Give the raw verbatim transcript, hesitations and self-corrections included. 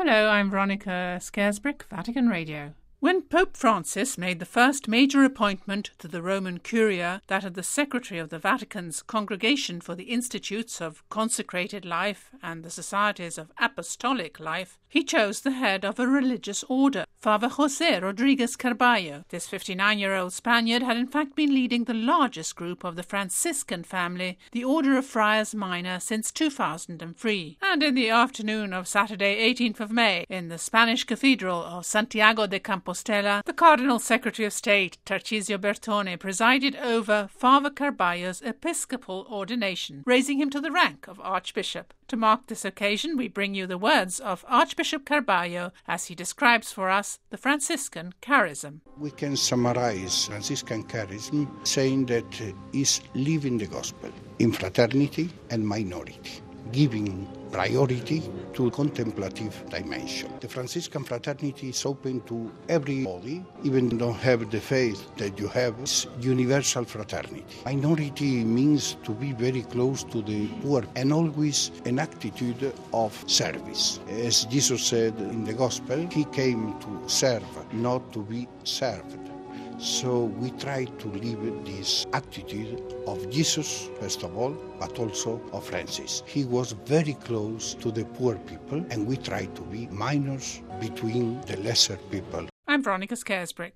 Hello, I'm Veronica Scaresbrick, Vatican Radio. When Pope Francis made the first major appointment to the Roman Curia, that of the Secretary of the Vatican's Congregation for the Institutes of Consecrated Life and the Societies of Apostolic Life, he chose the head of a religious order, Father José Rodríguez Carballo. This fifty-nine-year-old Spaniard had in fact been leading the largest group of the Franciscan family, the Order of Friars Minor, since two thousand three. And in the afternoon of Saturday, eighteenth of May, in the Spanish Cathedral of Santiago de Compostela, the Cardinal Secretary of State, Tarcisio Bertone, presided over Father Carballo's episcopal ordination, raising him to the rank of Archbishop. To mark this occasion, we bring you the words of Archbishop Carballo as he describes for us the Franciscan charism. We can summarize Franciscan charism saying that it is living the gospel in fraternity and minority, giving priority to contemplative dimension. The Franciscan fraternity is open to everybody, even though don't have the faith that you have. It's universal fraternity. Minority means to be very close to the poor and always an attitude of service. As Jesus said in the gospel, he came to serve, not to be served. So we try to live this attitude of Jesus, first of all, but also of Francis. He was very close to the poor people, and we try to be minors between the lesser people. I'm Veronica Scaresbrick.